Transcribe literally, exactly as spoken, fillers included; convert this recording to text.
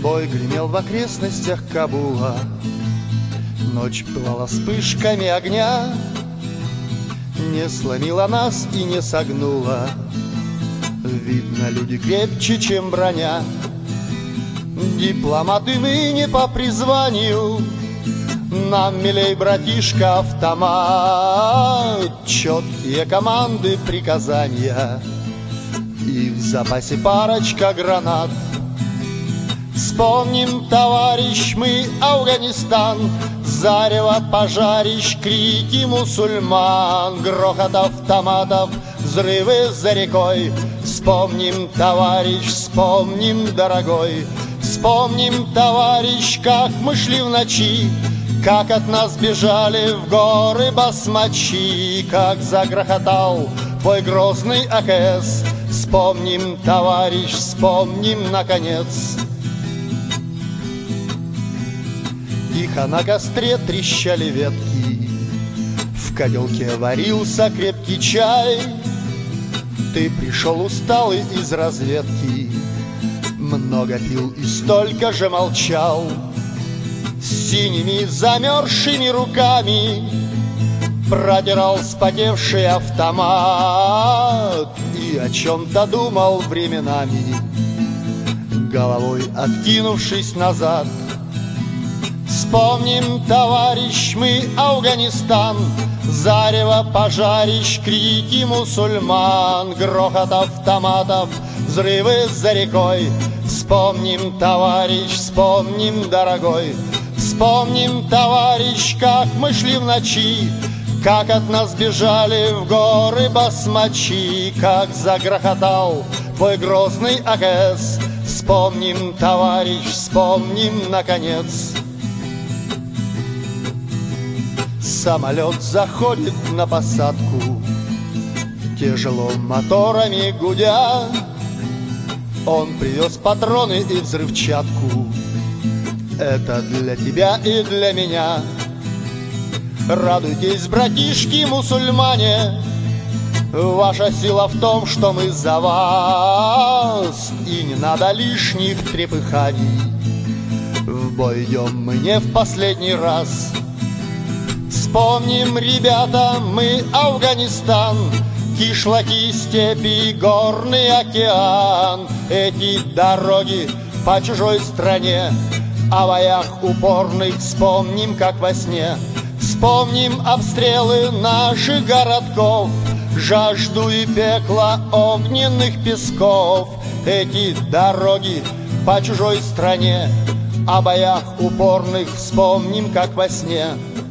бой гремел в окрестностях Кабула. Ночь пылала вспышками огня, не сломила нас и не согнула. Видно, люди крепче, чем броня. Дипломаты мы не по призванию, нам милей, братишка, автомат. Четкие команды, приказания и в запасе парочка гранат. Вспомним, товарищ, мы Афганистан, зарево пожарищ, крики мусульман, грохот автоматов, взрывы за рекой. Вспомним, товарищ, вспомним, дорогой. Вспомним, товарищ, как мы шли в ночи, как от нас бежали в горы басмачи, как загрохотал твой грозный А К С. Вспомним, товарищ, вспомним, наконец. Тихо на костре трещали ветки, в котелке варился крепкий чай. Ты пришел усталый из разведки, много пил и столько же молчал. С синими замерзшими руками протирал вспотевший автомат и о чем-то думал временами, головой откинувшись назад. Вспомним, товарищ, мы Афганистан, зарево пожарищ, крики мусульман, грохот автоматов, взрывы за рекой. Вспомним, товарищ, вспомним, дорогой. Вспомним, товарищ, как мы шли в ночи, как от нас бежали в горы басмачи, как загрохотал твой грозный А К С. Вспомним, товарищ, вспомним, наконец. Самолет заходит на посадку, тяжело моторами гудя. Он привез патроны и взрывчатку, это для тебя и для меня. Радуйтесь, братишки мусульмане, ваша сила в том, что мы за вас, и не надо лишних трепыханий. В бой идем мы не в последний раз. Вспомним, ребята, мы Афганистан, кишлаки, степи, горный океан. Эти дороги по чужой стране, о боях упорных вспомним, как во сне. Вспомним обстрелы наших городков, жажду и пекло огненных песков. Эти дороги по чужой стране, о боях упорных вспомним, как во сне.